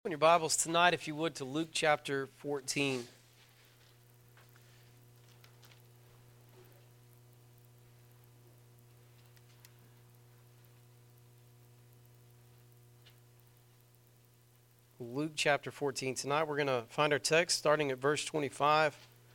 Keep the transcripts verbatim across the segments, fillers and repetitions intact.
Open your Bibles tonight, if you would, to Luke chapter fourteen. Luke chapter fourteen. Tonight we're going to find our text starting at verse twenty-five.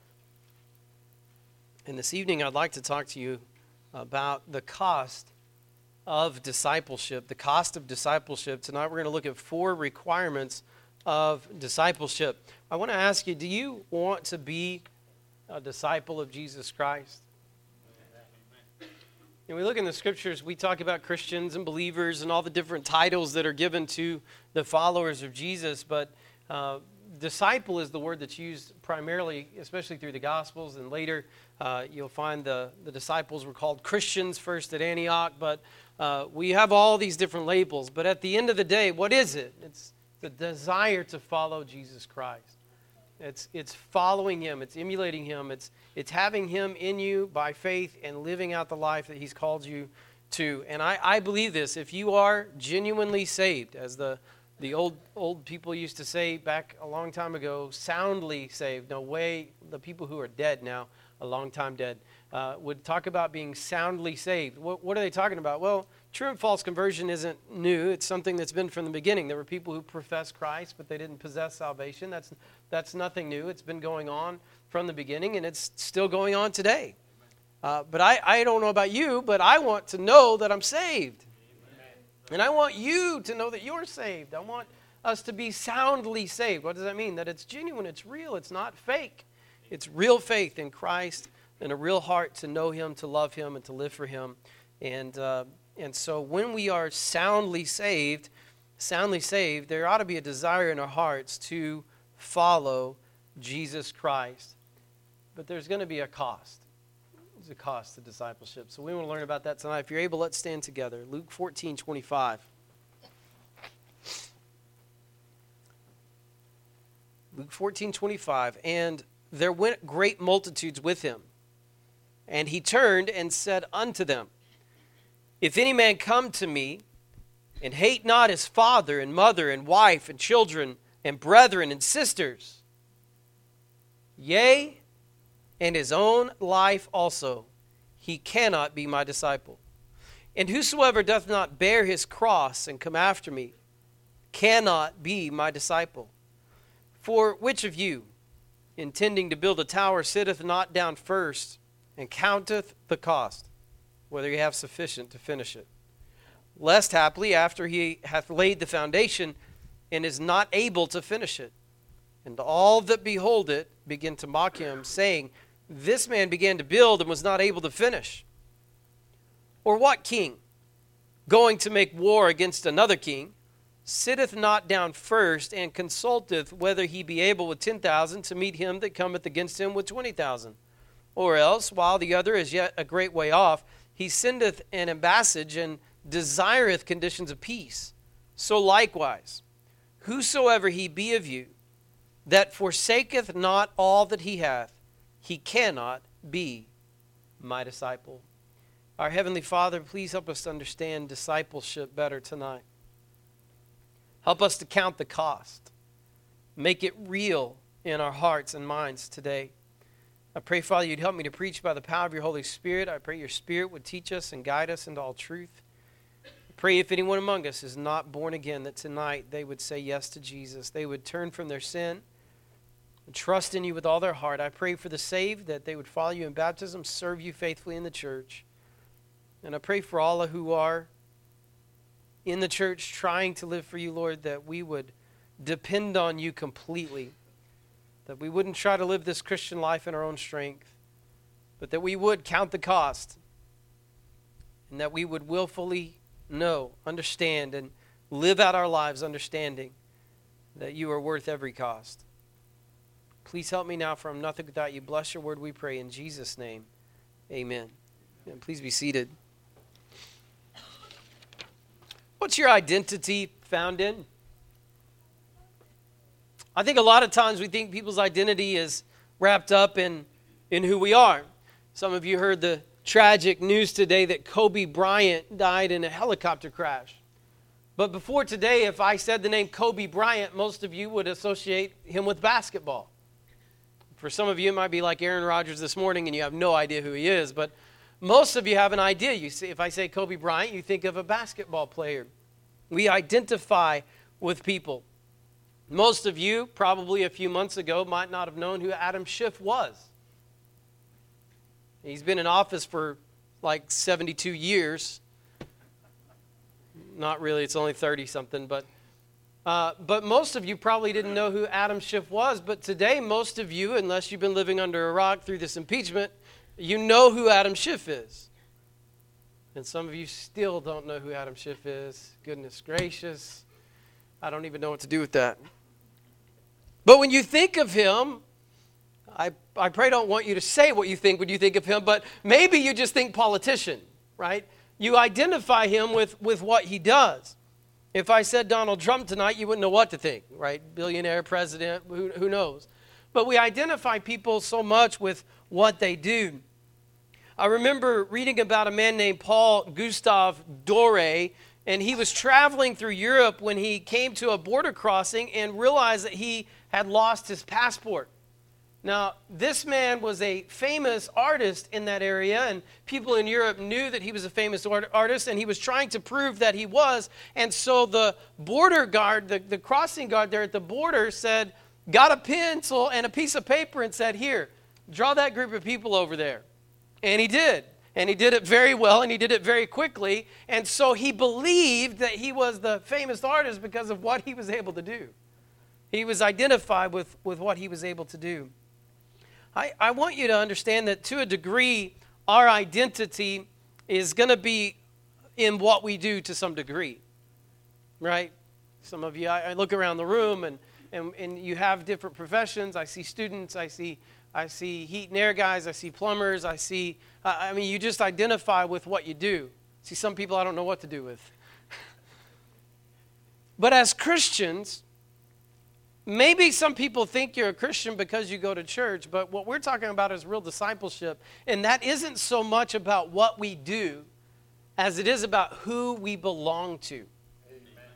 And this evening I'd like to talk to you about the cost of discipleship. The cost of discipleship. Tonight we're going to look at four requirements of discipleship. I want to ask you, do you want to be a disciple of Jesus Christ? And we look in the scriptures, we talk about Christians and believers and all the different titles that are given to the followers of Jesus, but uh, disciple is the word that's used primarily, especially through the Gospels, and later uh, you'll find the, the disciples were called Christians first at Antioch, but uh, we have all these different labels. But at the end of the day, what is it? It's the desire to follow Jesus Christ. It's it's following Him. It's emulating Him. It's it's having Him in you by faith and living out the life that He's called you to. And I, I believe this. If you are genuinely saved, as the the old old people used to say back a long time ago, soundly saved. No way. The people who are dead now, a long time dead, uh, would talk about being soundly saved. What, what are they talking about? Well, true and false conversion isn't new. It's something that's been from the beginning. There were people who professed Christ, but they didn't possess salvation. That's that's nothing new. It's been going on from the beginning, and it's still going on today. Uh, but I, I don't know about you, but I want to know that I'm saved. And I want you to know that you're saved. I want us to be soundly saved. What does that mean? That it's genuine, it's real, it's not fake. It's real faith in Christ and a real heart to know Him, to love Him, and to live for Him. And uh, and so when we are soundly saved, soundly saved, there ought to be a desire in our hearts to follow Jesus Christ. But there's going to be a cost. There's a cost to discipleship. So we want to learn about that tonight. If you're able, let's stand together. Luke fourteen twenty-five. Luke fourteen twenty-five. And there went great multitudes with him. And he turned and said unto them, If any man come to me, and hate not his father and mother and wife and children and brethren and sisters, yea, and his own life also, he cannot be my disciple. And whosoever doth not bear his cross and come after me cannot be my disciple. For which of you, intending to build a tower, sitteth not down first and counteth the cost, whether he have sufficient to finish it? Lest haply, after he hath laid the foundation, and is not able to finish it, and all that behold it begin to mock him, saying, This man began to build and was not able to finish. Or what king, going to make war against another king, sitteth not down first and consulteth whether he be able with ten thousand to meet him that cometh against him with twenty thousand? Or else, while the other is yet a great way off, he sendeth an ambassage and desireth conditions of peace. So likewise, whosoever he be of you, that forsaketh not all that he hath, he cannot be my disciple. Our Heavenly Father, please help us to understand discipleship better tonight. Help us to count the cost. Make it real in our hearts and minds today. I pray, Father, you'd help me to preach by the power of your Holy Spirit. I pray your Spirit would teach us and guide us into all truth. I pray if anyone among us is not born again, that tonight they would say yes to Jesus. They would turn from their sin and trust in you with all their heart. I pray for the saved, that they would follow you in baptism, serve you faithfully in the church. And I pray for all who are in the church trying to live for you, Lord, that we would depend on you completely, that we wouldn't try to live this Christian life in our own strength, but that we would count the cost, and that we would willfully know, understand, and live out our lives understanding that you are worth every cost. Please help me now, for I'm nothing without you. Bless your word, we pray in Jesus' name. Amen. And please be seated. What's your identity found in? I think a lot of times we think people's identity is wrapped up in, in who we are. Some of you heard the tragic news today that Kobe Bryant died in a helicopter crash. But before today, if I said the name Kobe Bryant, most of you would associate him with basketball. For some of you, it might be like Aaron Rodgers this morning and you have no idea who he is. But most of you have an idea. You see, if I say Kobe Bryant, you think of a basketball player. We identify with people. Most of you, probably a few months ago, might not have known who Adam Schiff was. He's been in office for like seventy-two years. Not really, it's only thirty-something, but uh, but most of you probably didn't know who Adam Schiff was. But today, most of you, unless you've been living under a rock through this impeachment, you know who Adam Schiff is. And some of you still don't know who Adam Schiff is. Goodness gracious. I don't even know what to do with that. But when you think of him, I, I pray don't want you to say what you think when you think of him, but maybe you just think politician, right? You identify him with, with what he does. If I said Donald Trump tonight, you wouldn't know what to think, right? Billionaire, president, who, who knows? But we identify people so much with what they do. I remember reading about a man named Paul Gustave Doré, and he was traveling through Europe when he came to a border crossing and realized that he had lost his passport. Now, this man was a famous artist in that area, and people in Europe knew that he was a famous art- artist, and he was trying to prove that he was. And so the border guard, the, the crossing guard there at the border said, got a pencil and a piece of paper and said, here, draw that group of people over there. And he did. And he did it very well, and he did it very quickly. And so he believed that he was the famous artist because of what he was able to do. He was identified with, with what he was able to do. I, I want you to understand that to a degree, our identity is going to be in what we do to some degree, right? Some of you, I, I look around the room and, and, and you have different professions. I see students, I see I see heat and air guys, I see plumbers, I see, I mean, you just identify with what you do. See, some people I don't know what to do with. But as Christians, maybe some people think you're a Christian because you go to church, but what we're talking about is real discipleship, and that isn't so much about what we do as it is about who we belong to. Amen.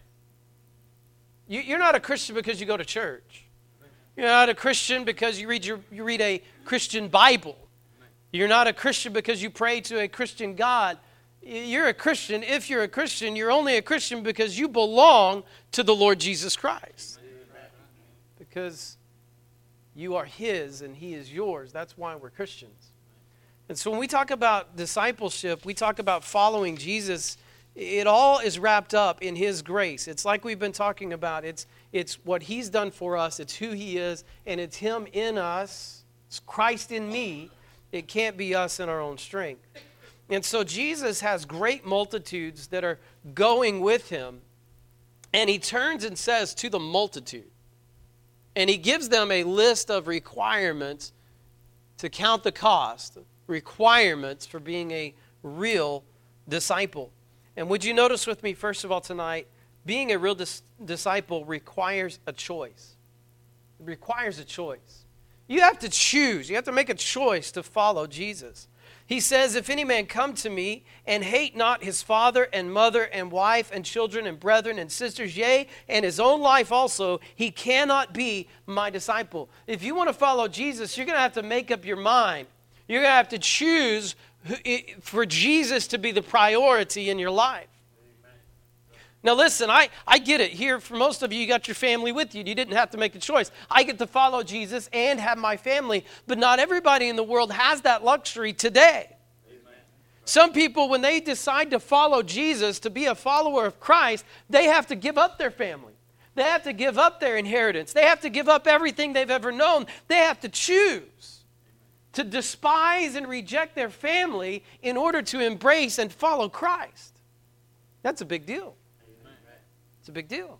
You, you're not a Christian because you go to church. You're not a Christian because you read your, you read a Christian Bible. You're not a Christian because you pray to a Christian God. You're a Christian. If you're a Christian, you're only a Christian because you belong to the Lord Jesus Christ. Because you are His and He is yours. That's why we're Christians. And so when we talk about discipleship, we talk about following Jesus, it all is wrapped up in His grace. It's like we've been talking about. It's, it's what He's done for us. It's who He is. And it's Him in us. It's Christ in me. It can't be us in our own strength. And so Jesus has great multitudes that are going with Him. And He turns and says to the multitude, and He gives them a list of requirements to count the cost, requirements for being a real disciple. And would you notice with me, first of all tonight, being a real dis- disciple requires a choice. It requires a choice. You have to choose. You have to make a choice to follow Jesus. He says, if any man come to me and hate not his father and mother and wife and children and brethren and sisters, yea, and his own life also, he cannot be my disciple. If you want to follow Jesus, you're going to have to make up your mind. You're going to have to choose for Jesus to be the priority in your life. Now listen, I, I get it. Here, for most of you, you got your family with you. You didn't have to make a choice. I get to follow Jesus and have my family, but not everybody in the world has that luxury today. Amen. Some people, when they decide to follow Jesus, to be a follower of Christ, they have to give up their family. They have to give up their inheritance. They have to give up everything they've ever known. They have to choose to despise and reject their family in order to embrace and follow Christ. That's a big deal. It's a big deal.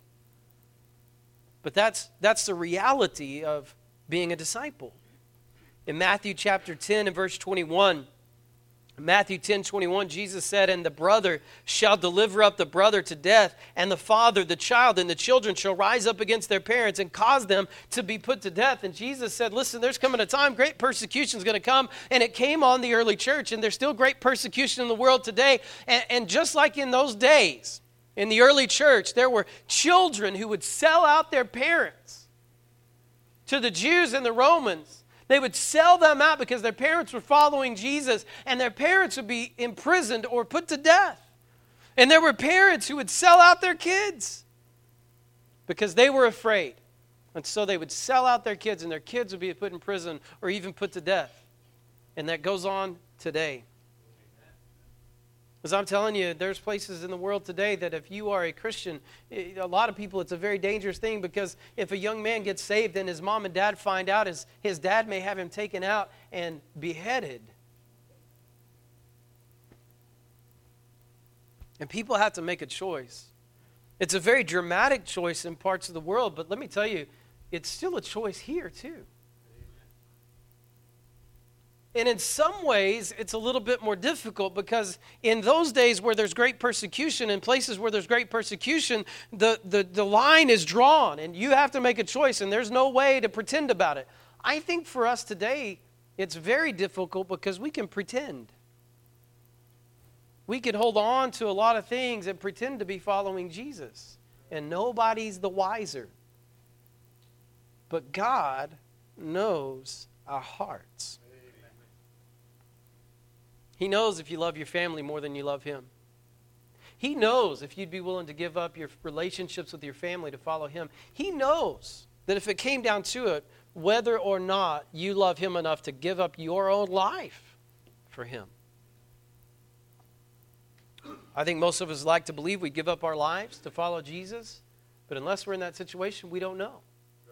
But that's that's the reality of being a disciple. In Matthew chapter ten and verse twenty-one, Matthew ten, twenty-one, Jesus said, and the brother shall deliver up the brother to death, and the father the child, and the children shall rise up against their parents and cause them to be put to death. And Jesus said, listen, there's coming a time, great persecution is going to come, and it came on the early church, and there's still great persecution in the world today. And, and just like in those days, In the early church, there were children who would sell out their parents to the Jews and the Romans. They would sell them out because their parents were following Jesus, and their parents would be imprisoned or put to death. And there were parents who would sell out their kids because they were afraid. And so they would sell out their kids, and their kids would be put in prison or even put to death. And that goes on today. As I'm telling you, there's places in the world today that if you are a Christian, a lot of people, it's a very dangerous thing, because if a young man gets saved and his mom and dad find out, his, his dad may have him taken out and beheaded. And people have to make a choice. It's a very dramatic choice in parts of the world, but let me tell you, it's still a choice here too. And in some ways, it's a little bit more difficult, because in those days where there's great persecution, in places where there's great persecution, the, the, the line is drawn, and you have to make a choice, and there's no way to pretend about it. I think for us today, it's very difficult because we can pretend. We can hold on to a lot of things and pretend to be following Jesus, and nobody's the wiser. But God knows our hearts. He knows if you love your family more than you love Him. He knows if you'd be willing to give up your relationships with your family to follow Him. He knows that if it came down to it, whether or not you love Him enough to give up your own life for Him. I think most of us like to believe we give up our lives to follow Jesus, but unless we're in that situation, we don't know.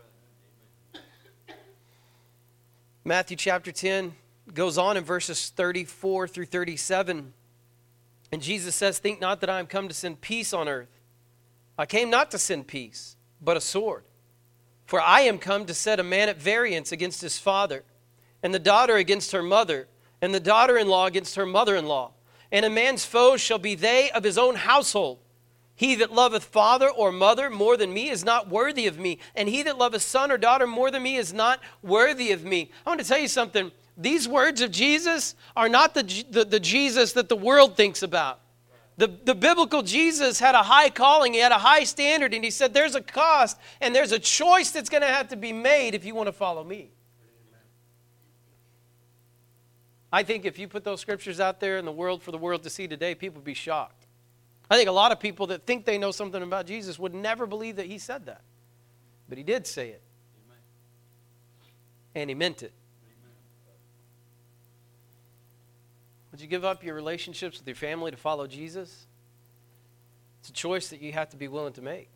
Matthew chapter ten goes on in verses thirty-four through thirty-seven. And Jesus says, "Think not that I am come to send peace on earth. I came not to send peace, but a sword. For I am come to set a man at variance against his father, and the daughter against her mother, and the daughter-in-law against her mother-in-law. And a man's foes shall be they of his own household. He that loveth father or mother more than me is not worthy of me. And he that loveth son or daughter more than me is not worthy of me." I want to tell you something. These words of Jesus are not the, the, the Jesus that the world thinks about. The, the biblical Jesus had a high calling. He had a high standard. And he said there's a cost and there's a choice that's going to have to be made if you want to follow me. I think if you put those scriptures out there in the world for the world to see today, people would be shocked. I think a lot of people that think they know something about Jesus would never believe that He said that. But He did say it. And He meant it. Would you give up your relationships with your family to follow Jesus? It's a choice that you have to be willing to make.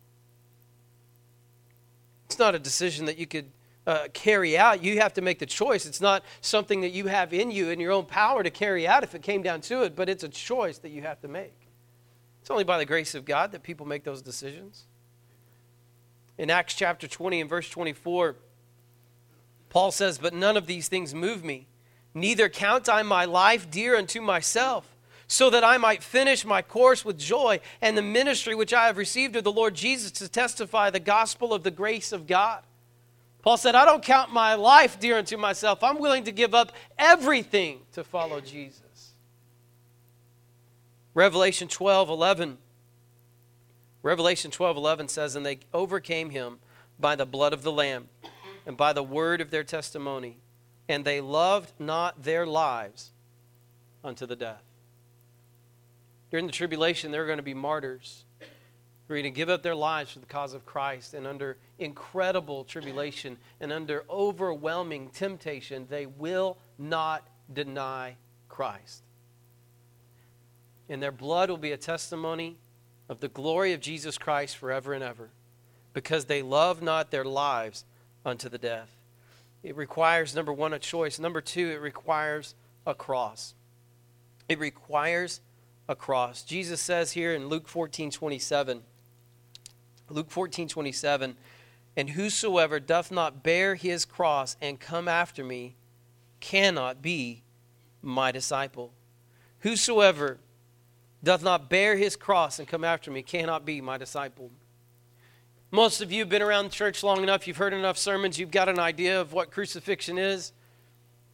It's not a decision that you could uh, carry out. You have to make the choice. It's not something that you have in you in your own power to carry out if it came down to it, but it's a choice that you have to make. It's only by the grace of God that people make those decisions. In Acts chapter twenty and verse twenty-four, Paul says, "But none of these things move me. Neither count I my life dear unto myself, so that I might finish my course with joy and the ministry which I have received of the Lord Jesus to testify the gospel of the grace of God." Paul said, I don't count my life dear unto myself. I'm willing to give up everything to follow Jesus. Revelation twelve eleven. Revelation twelve eleven says, "And they overcame him by the blood of the Lamb and by the word of their testimony. And they loved not their lives unto the death." During the tribulation, there are going to be martyrs who are going to give up their lives for the cause of Christ. And under incredible tribulation and under overwhelming temptation, they will not deny Christ. And their blood will be a testimony of the glory of Jesus Christ forever and ever, because they love not their lives unto the death. It requires, number one, a choice. Number two, it requires a cross. It requires a cross. Jesus says here in Luke fourteen twenty-seven, Luke fourteen twenty-seven, "And whosoever doth not bear his cross and come after me cannot be my disciple." Whosoever doth not bear his cross and come after me cannot be my disciple. Most of you have been around the church long enough, you've heard enough sermons, you've got an idea of what crucifixion is.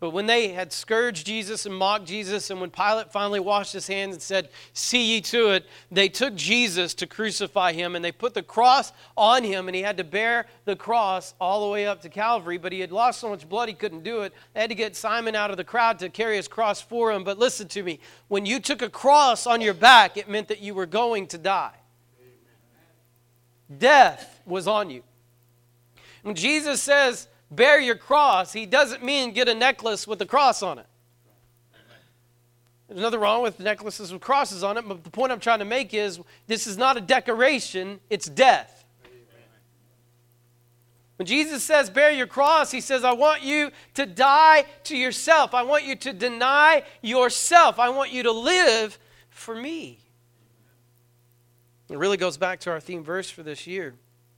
But when they had scourged Jesus and mocked Jesus, and when Pilate finally washed his hands and said, "See ye to it," they took Jesus to crucify him, and they put the cross on him, and he had to bear the cross all the way up to Calvary. But he had lost so much blood he couldn't do it. They had to get Simon out of the crowd to carry his cross for him. But listen to me, when you took a cross on your back, it meant that you were going to die. Death was on you. When Jesus says, "Bear your cross," he doesn't mean get a necklace with a cross on it. There's nothing wrong with necklaces with crosses on it, but the point I'm trying to make is this is not a decoration, it's death. When Jesus says, "Bear your cross," he says, I want you to die to yourself. I want you to deny yourself. I want you to live for me. It really goes back to our theme verse for this year.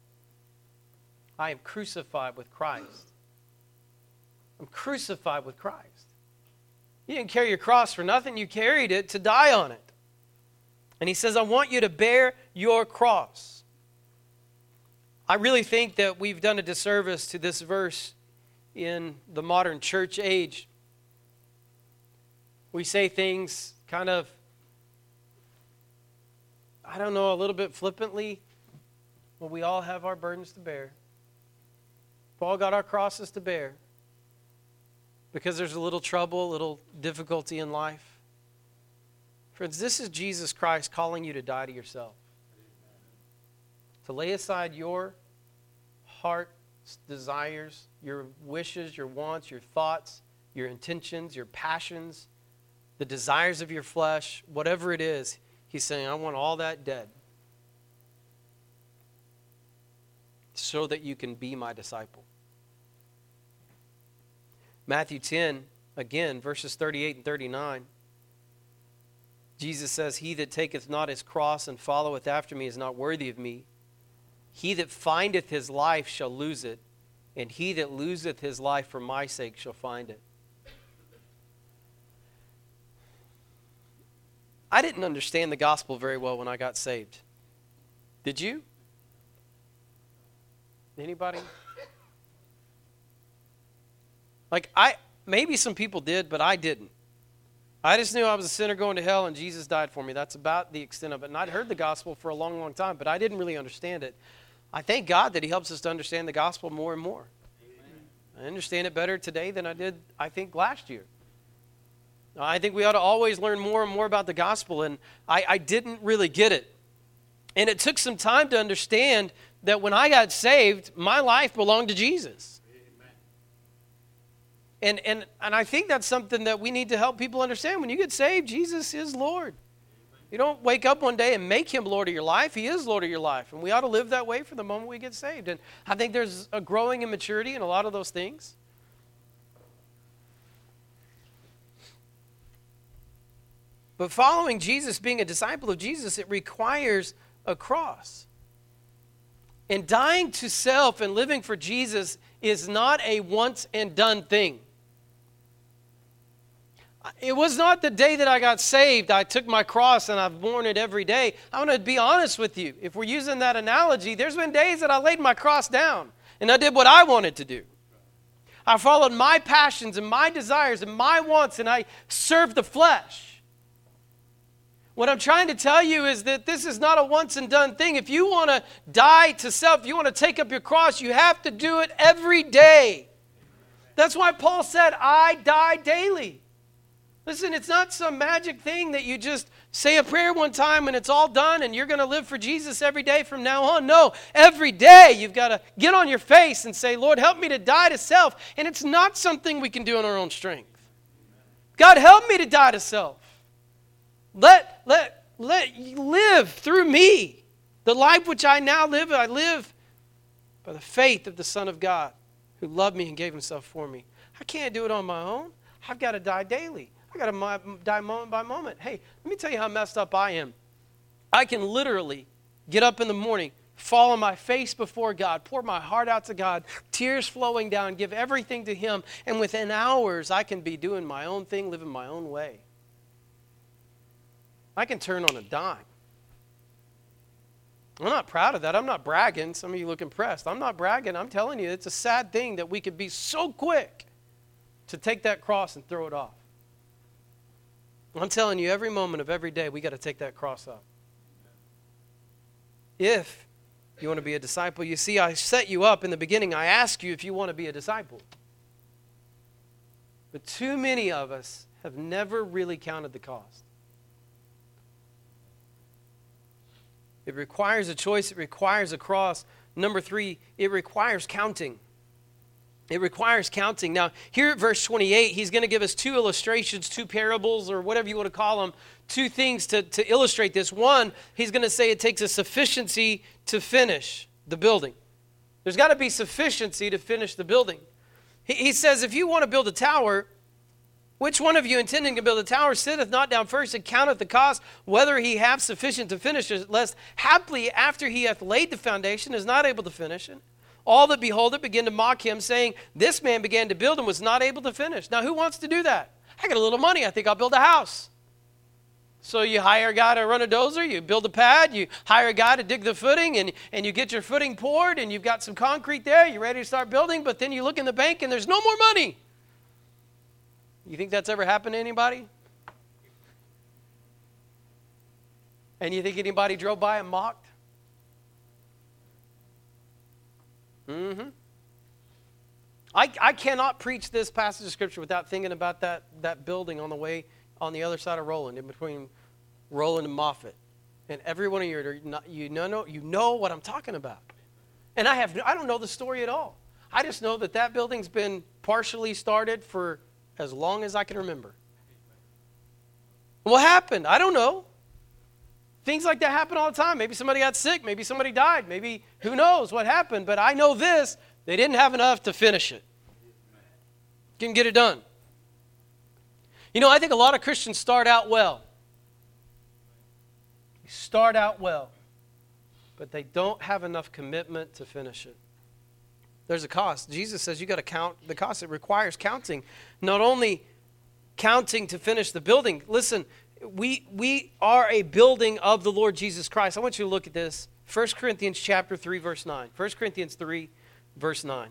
I am crucified with Christ. I'm crucified with Christ. You didn't carry your cross for nothing. You carried it to die on it. And he says, I want you to bear your cross. I really think that we've done a disservice to this verse in the modern church age. We say things kind of, I don't know, a little bit flippantly. Well, we all have our burdens to bear. We've all got our crosses to bear. Because there's a little trouble, a little difficulty in life. Friends, this is Jesus Christ calling you to die to yourself. To lay aside your heart's desires, your wishes, your wants, your thoughts, your intentions, your passions, the desires of your flesh, whatever it is. He's saying, I want all that dead so that you can be my disciple. Matthew ten, again, verses thirty-eight and thirty-nine. Jesus says, he that taketh not his cross and followeth after me is not worthy of me. He that findeth his life shall lose it, and he that loseth his life for my sake shall find it. I didn't understand the gospel very well when I got saved. Did you? Anybody? Like, I, maybe some people did, but I didn't. I just knew I was a sinner going to hell and Jesus died for me. That's about the extent of it. And I'd heard the gospel for a long, long time, but I didn't really understand it. I thank God that he helps us to understand the gospel more and more. Amen. I understand it better today than I did, I think, last year. I think we ought to always learn more and more about the gospel, and I, I didn't really get it. And it took some time to understand that when I got saved, my life belonged to Jesus. And, and and I think that's something that we need to help people understand. When you get saved, Jesus is Lord. You don't wake up one day and make him Lord of your life. He is Lord of your life. And we ought to live that way for the moment we get saved. And I think there's a growing in maturity in a lot of those things. But following Jesus, being a disciple of Jesus, it requires a cross. And dying to self and living for Jesus is not a once and done thing. It was not the day that I got saved, I took my cross and I've worn it every day. I'm going to be honest with you. If we're using that analogy, there's been days that I laid my cross down and I did what I wanted to do. I followed my passions and my desires and my wants, and I served the flesh. What I'm trying to tell you is that this is not a once and done thing. If you want to die to self, if you want to take up your cross, you have to do it every day. That's why Paul said, I die daily. Listen, it's not some magic thing that you just say a prayer one time and it's all done and you're going to live for Jesus every day from now on. No, every day you've got to get on your face and say, Lord, help me to die to self. And it's not something we can do in our own strength. God, help me to die to self. Let, let, let you live through me. The life which I now live, I live by the faith of the Son of God who loved me and gave himself for me. I can't do it on my own. I've got to die daily. I got to die moment by moment. Hey, let me tell you how messed up I am. I can literally get up in the morning, fall on my face before God, pour my heart out to God, tears flowing down, give everything to him, and within hours I can be doing my own thing, living my own way. I can turn on a dime. I'm not proud of that. I'm not bragging. Some of you look impressed. I'm not bragging. I'm telling you, it's a sad thing that we could be so quick to take that cross and throw it off. I'm telling you, every moment of every day, we got to take that cross up. If you want to be a disciple. You see, I set you up in the beginning. I asked you if you want to be a disciple. But too many of us have never really counted the cost. It requires a choice. It requires a cross. Number three, it requires counting. It requires counting. Now, here at verse twenty-eight, he's going to give us two illustrations, two parables, or whatever you want to call them, two things to, to illustrate this. One, he's going to say it takes a sufficiency to finish the building. There's got to be sufficiency to finish the building. He, he says, if you want to build a tower, which one of you intending to build a tower sitteth not down first and counteth the cost, whether he have sufficient to finish it, lest haply after he hath laid the foundation is not able to finish it? All that behold it begin to mock him, saying, this man began to build and was not able to finish. Now, who wants to do that? I got a little money. I think I'll build a house. So you hire a guy to run a dozer, you build a pad, you hire a guy to dig the footing, and, and you get your footing poured, and you've got some concrete there, you're ready to start building, but then you look in the bank and there's no more money. You think that's ever happened to anybody? And you think anybody drove by and mocked? Mm-hmm. I, I cannot preach this passage of Scripture without thinking about that, that building on the way on the other side of Roland, in between Roland and Moffett. And every one of you, are not, you know, you know what I'm talking about. And I have I don't know the story at all. I just know that that building's been partially started for as long as I can remember. What happened? I don't know. Things like that happen all the time. Maybe somebody got sick. Maybe somebody died. Maybe who knows what happened. But I know this. They didn't have enough to finish it. Didn't get it done. You know, I think a lot of Christians start out well. They start out well. But they don't have enough commitment to finish it. There's a cost. Jesus says you got to count the cost. It requires counting. Not only counting to finish the building. Listen, We we are a building of the Lord Jesus Christ. I want you to look at this. First Corinthians chapter three, verse nine. First Corinthians three, verse nine.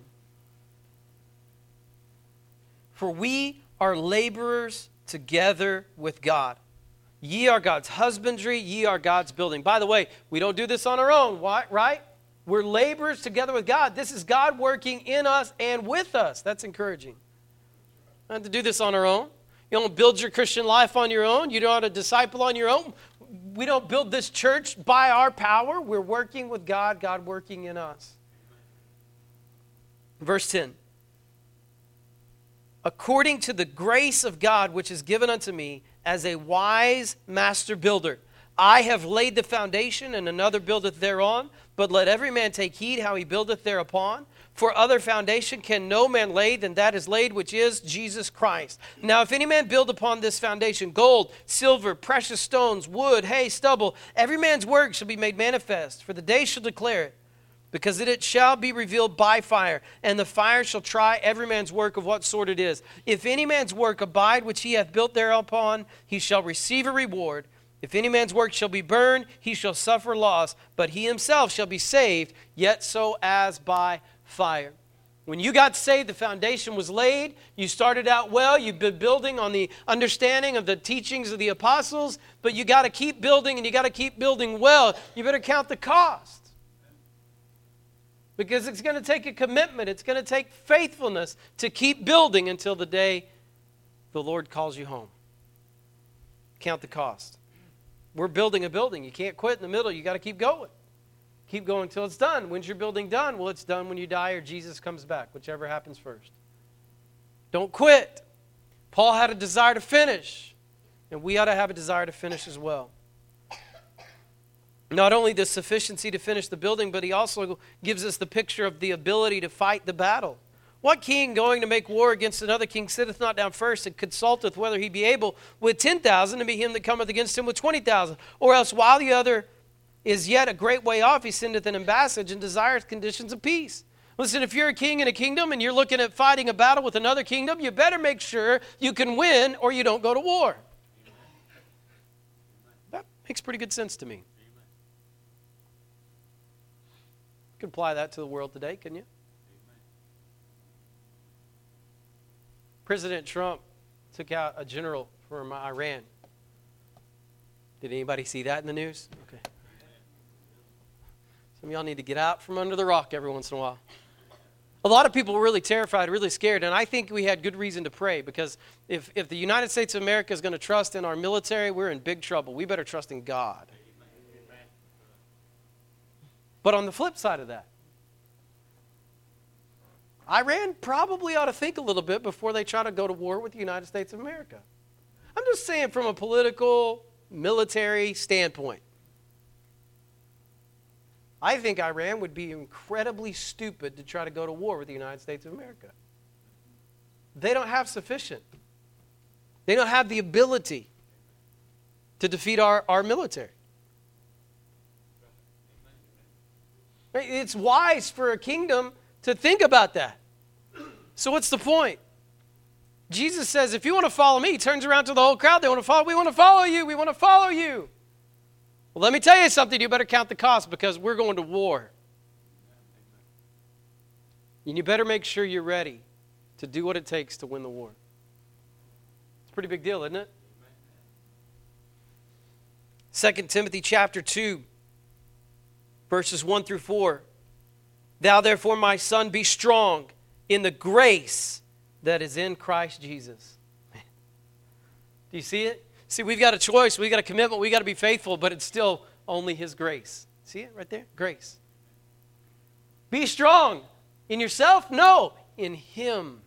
For we are laborers together with God. Ye are God's husbandry, ye are God's building. By the way, we don't do this on our own, right? We're laborers together with God. This is God working in us and with us. That's encouraging. Not to do this on our own. You don't build your Christian life on your own. You don't have a disciple on your own. We don't build this church by our power. We're working with God, God working in us. Verse ten. According to the grace of God which is given unto me as a wise master builder, I have laid the foundation, and another buildeth thereon. But let every man take heed how he buildeth thereupon. For other foundation can no man lay than that is laid, which is Jesus Christ. Now if any man build upon this foundation gold, silver, precious stones, wood, hay, stubble, every man's work shall be made manifest, for the day shall declare it, because it shall be revealed by fire, and the fire shall try every man's work of what sort it is. If any man's work abide which he hath built thereupon, he shall receive a reward. If any man's work shall be burned, he shall suffer loss, but he himself shall be saved, yet so as by fire. When you got saved, the foundation was laid. You started out well. You've been building on the understanding of the teachings of the apostles, but you got to keep building, and you got to keep building well. You better count the cost, because it's going to take a commitment. It's going to take faithfulness to keep building until the day the Lord calls you home. Count the cost. We're building a building. You can't quit in the middle. You got to keep going. Keep going until it's done. When's your building done? Well, it's done when you die or Jesus comes back, whichever happens first. Don't quit. Paul had a desire to finish, and we ought to have a desire to finish as well. Not only the sufficiency to finish the building, but he also gives us the picture of the ability to fight the battle. What king going to make war against another king sitteth not down first and consulteth whether he be able with ten thousand to be him that cometh against him with twenty thousand? Or else while the other is yet a great way off, he sendeth an ambassage and desireth conditions of peace. Listen, if you're a king in a kingdom and you're looking at fighting a battle with another kingdom, you better make sure you can win or you don't go to war. That makes pretty good sense to me. You can apply that to the world today, couldn't you? President Trump took out a general from Iran. Did anybody see that in the news? Okay. Some of y'all need to get out from under the rock every once in a while. A lot of people were really terrified, really scared, and I think we had good reason to pray, because if, if the United States of America is going to trust in our military, we're in big trouble. We better trust in God. But on the flip side of that, Iran probably ought to think a little bit before they try to go to war with the United States of America. I'm just saying from a political, military standpoint. I think Iran would be incredibly stupid to try to go to war with the United States of America. They don't have sufficient. They don't have the ability to defeat our, our military. It's wise for a kingdom to think about that. So what's the point? Jesus says, if you want to follow me, he turns around to the whole crowd. They want to follow. We want to follow you. We want to follow you. Well, let me tell you something. You better count the cost, because we're going to war. And you better make sure you're ready to do what it takes to win the war. It's a pretty big deal, isn't it? Second Timothy chapter two, verses one through four. Thou therefore, my son, be strong in the grace that is in Christ Jesus. Man. Do you see it? See, we've got a choice. We've got a commitment. We've got to be faithful, but it's still only His grace. See it right there? Grace. Be strong in yourself? No, in Him.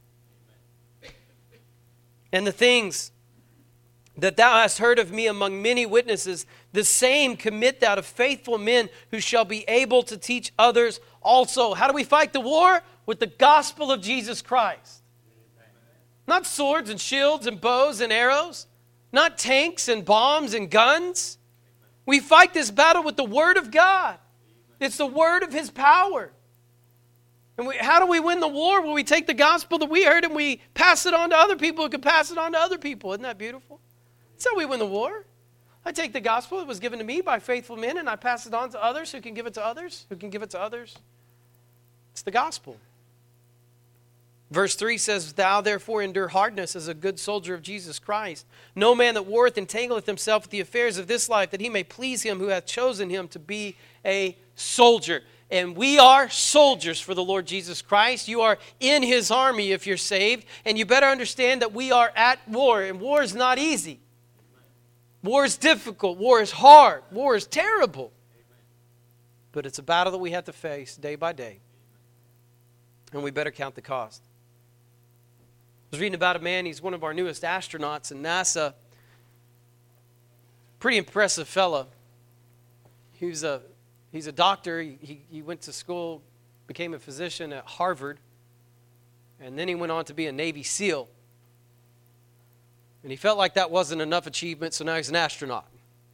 And the things that thou hast heard of me among many witnesses, the same commit thou to faithful men who shall be able to teach others also. How do we fight the war? With the gospel of Jesus Christ. Not swords and shields and bows and arrows. Not tanks and bombs and guns. We fight this battle with the Word of God. It's the Word of His power. And we, how do we win the war? Well, we take the gospel that we heard and we pass it on to other people who can pass it on to other people. Isn't that beautiful? That's how we win the war. I take the gospel that was given to me by faithful men and I pass it on to others who can give it to others, who can give it to others. It's the gospel. Verse three says, thou therefore endure hardness as a good soldier of Jesus Christ. No man that warreth entangleth himself with the affairs of this life, that he may please him who hath chosen him to be a soldier. And we are soldiers for the Lord Jesus Christ. You are in His army if you're saved. And you better understand that we are at war. And war is not easy. War is difficult. War is hard. War is terrible. But it's a battle that we have to face day by day. And we better count the cost. I was reading about a man, he's one of our newest astronauts in NASA. Pretty impressive fella. He was a, he's a doctor. He, he, he went to school, became a physician at Harvard, and then he went on to be a Navy SEAL. And he felt like that wasn't enough achievement, so now he's an astronaut.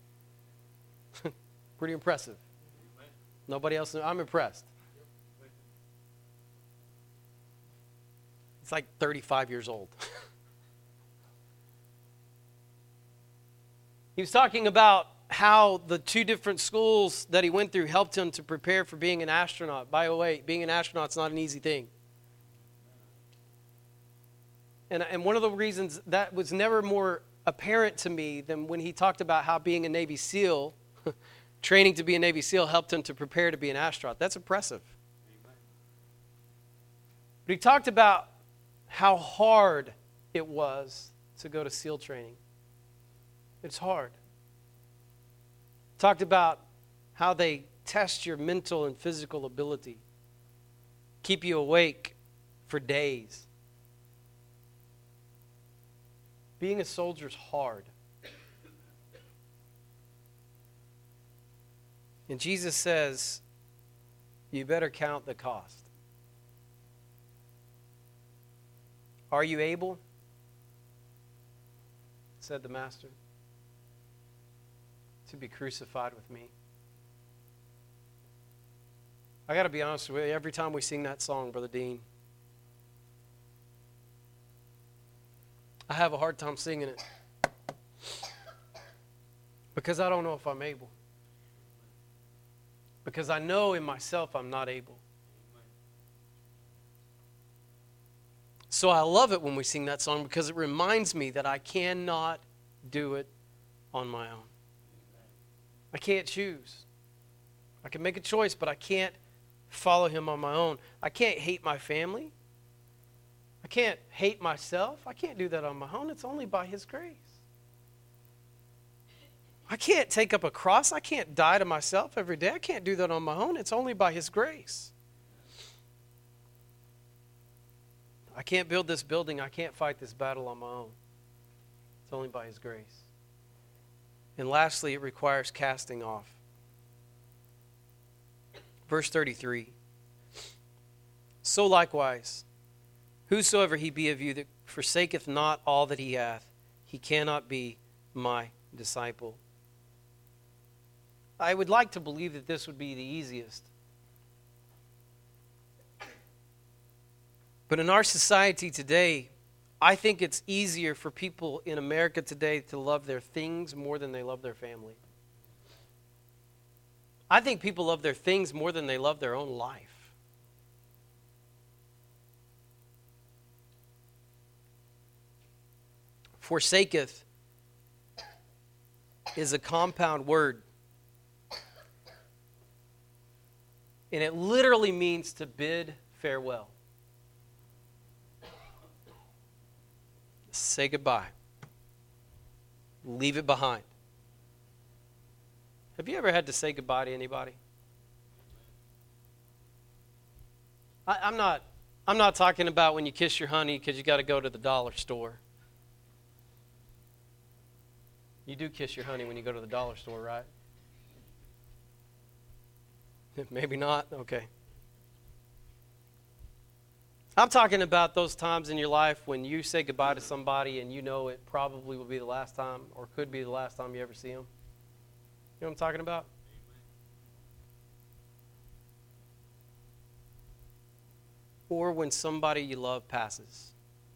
Pretty impressive. Nobody else, I'm impressed. It's like thirty-five years old. He was talking about how the two different schools that he went through helped him to prepare for being an astronaut. By the way, being an astronaut is not an easy thing. And, and one of the reasons that was never more apparent to me than when he talked about how being a Navy SEAL, training to be a Navy SEAL helped him to prepare to be an astronaut. That's impressive. But he talked about how hard it was to go to SEAL training. It's hard. Talked about how they test your mental and physical ability, keep you awake for days. Being a soldier is hard. And Jesus says, you better count the cost. Are you able? Said the Master, to be crucified with me. I got to be honest with you, every time we sing that song, Brother Dean, I have a hard time singing it because I don't know if I'm able. Because I know in myself I'm not able. So I love it when we sing that song because it reminds me that I cannot do it on my own. I can't choose. I can make a choice, but I can't follow him on my own. I can't hate my family. I can't hate myself. I can't do that on my own. It's only by his grace. I can't take up a cross. I can't die to myself every day. I can't do that on my own. It's only by his grace. I can't build this building. I can't fight this battle on my own. It's only by his grace. And lastly, it requires casting off. Verse thirty-three. So likewise, whosoever he be of you that forsaketh not all that he hath, he cannot be my disciple. I would like to believe that this would be the easiest. But in our society today, I think it's easier for people in America today to love their things more than they love their family. I think people love their things more than they love their own life. Forsaketh is a compound word. And it literally means to bid farewell. Say goodbye. Leave it behind. Have you ever had to say goodbye to anybody? I, I'm not, I'm not talking about when you kiss your honey because you got to go to the dollar store. You do kiss your honey when you go to the dollar store, right? Maybe not. Okay. I'm talking about those times in your life when you say goodbye to somebody and you know it probably will be the last time or could be the last time you ever see them. You know what I'm talking about? Or when somebody you love passes.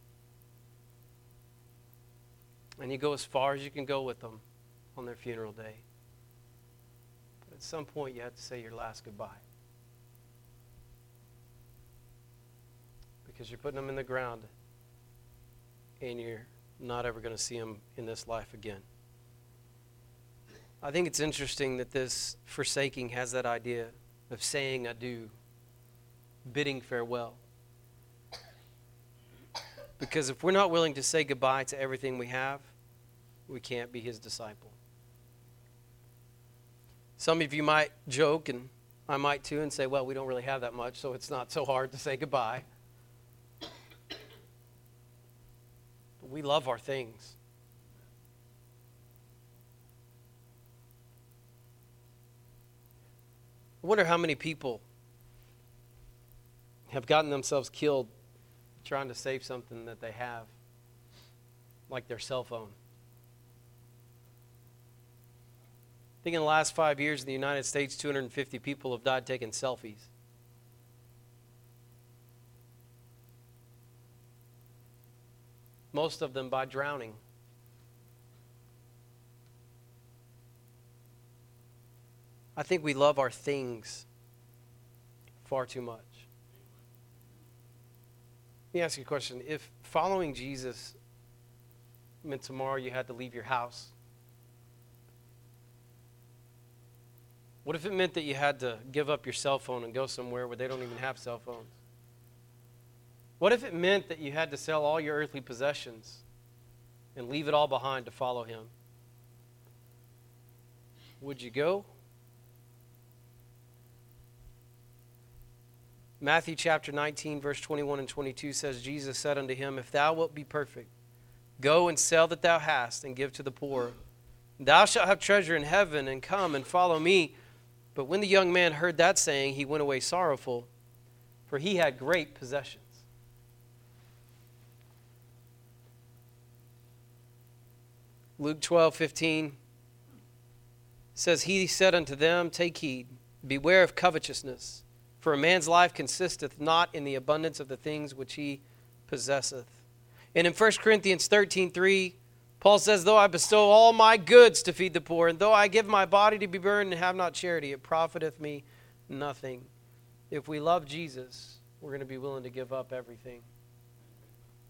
And you go as far as you can go with them on their funeral day. But at some point you have to say your last goodbye. Because you're putting them in the ground and you're not ever going to see them in this life again. I think it's interesting that this forsaking has that idea of saying adieu, bidding farewell. Because if we're not willing to say goodbye to everything we have, we can't be his disciple. Some of you might joke, and I might too, and say, well, we don't really have that much, so it's not so hard to say goodbye. But we love our things. I wonder how many people have gotten themselves killed trying to save something that they have, like their cell phone. I think in the last five years in the United States, two hundred fifty people have died taking selfies. Most of them by drowning. I think we love our things far too much. Let me ask you a question. If following Jesus meant tomorrow you had to leave your house, what if it meant that you had to give up your cell phone and go somewhere where they don't even have cell phones? What if it meant that you had to sell all your earthly possessions and leave it all behind to follow him? Would you go? Matthew chapter nineteen, verse twenty-one and twenty-two says, Jesus said unto him, if thou wilt be perfect, go and sell that thou hast and give to the poor. Thou shalt have treasure in heaven, and come and follow me. But when the young man heard that saying, he went away sorrowful, for he had great possessions. Luke twelve fifteen says, he said unto them, take heed, beware of covetousness. For a man's life consisteth not in the abundance of the things which he possesseth. And in First Corinthians thirteen three, Paul says, though I bestow all my goods to feed the poor, and though I give my body to be burned and have not charity, it profiteth me nothing. If we love Jesus, we're going to be willing to give up everything.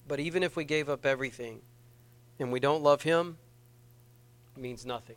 But even if we gave up everything and we don't love him, it means nothing.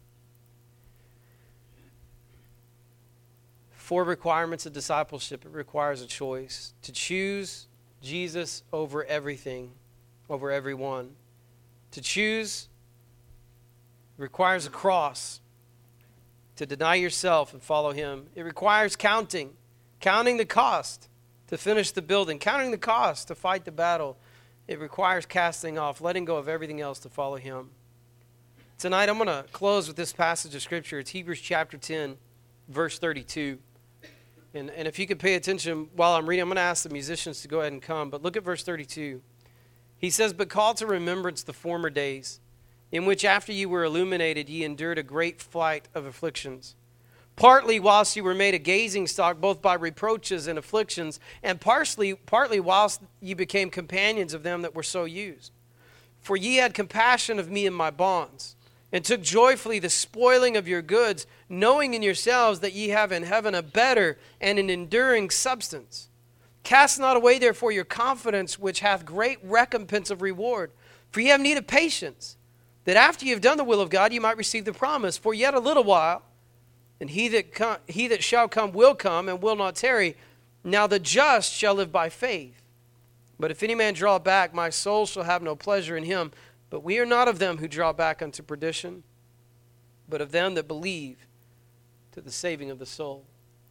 Four requirements of discipleship. It requires a choice to choose Jesus over everything, over everyone. To choose requires a cross, to deny yourself and follow him. It requires counting, counting the cost to finish the building, counting the cost to fight the battle. It requires casting off, letting go of everything else to follow him. Tonight I'm going to close with this passage of Scripture. It's Hebrews chapter ten, verse thirty-two. And, and if you could pay attention while I'm reading, I'm going to ask the musicians to go ahead and come. But look at verse thirty-two. He says, "But call to remembrance the former days, in which after you were illuminated, ye endured a great flight of afflictions. Partly whilst you were made a gazing stock, both by reproaches and afflictions, and partly, partly whilst you became companions of them that were so used. For ye had compassion of me in my bonds, and took joyfully the spoiling of your goods, knowing in yourselves that ye have in heaven a better and an enduring substance. Cast not away therefore your confidence, which hath great recompense of reward. For ye have need of patience, that after ye have done the will of God, ye might receive the promise. For yet a little while, and he that come, he that shall come will come, and will not tarry. Now the just shall live by faith. But if any man draw back, my soul shall have no pleasure in him. But we are not of them who draw back unto perdition, but of them that believe to the saving of the soul."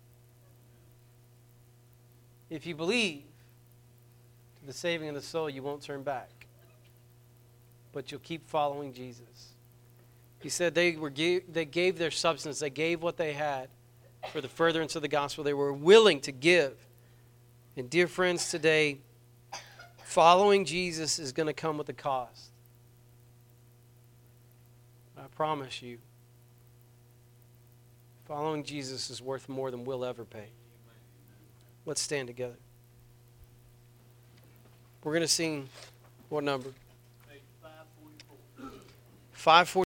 If you believe to the saving of the soul, you won't turn back, but you'll keep following Jesus. He said they were they gave their substance, they gave what they had for the furtherance of the gospel. They were willing to give. And dear friends, today, following Jesus is going to come with a cost. I promise you, following Jesus is worth more than we'll ever pay. Let's stand together. We're going to sing what number? five forty-four.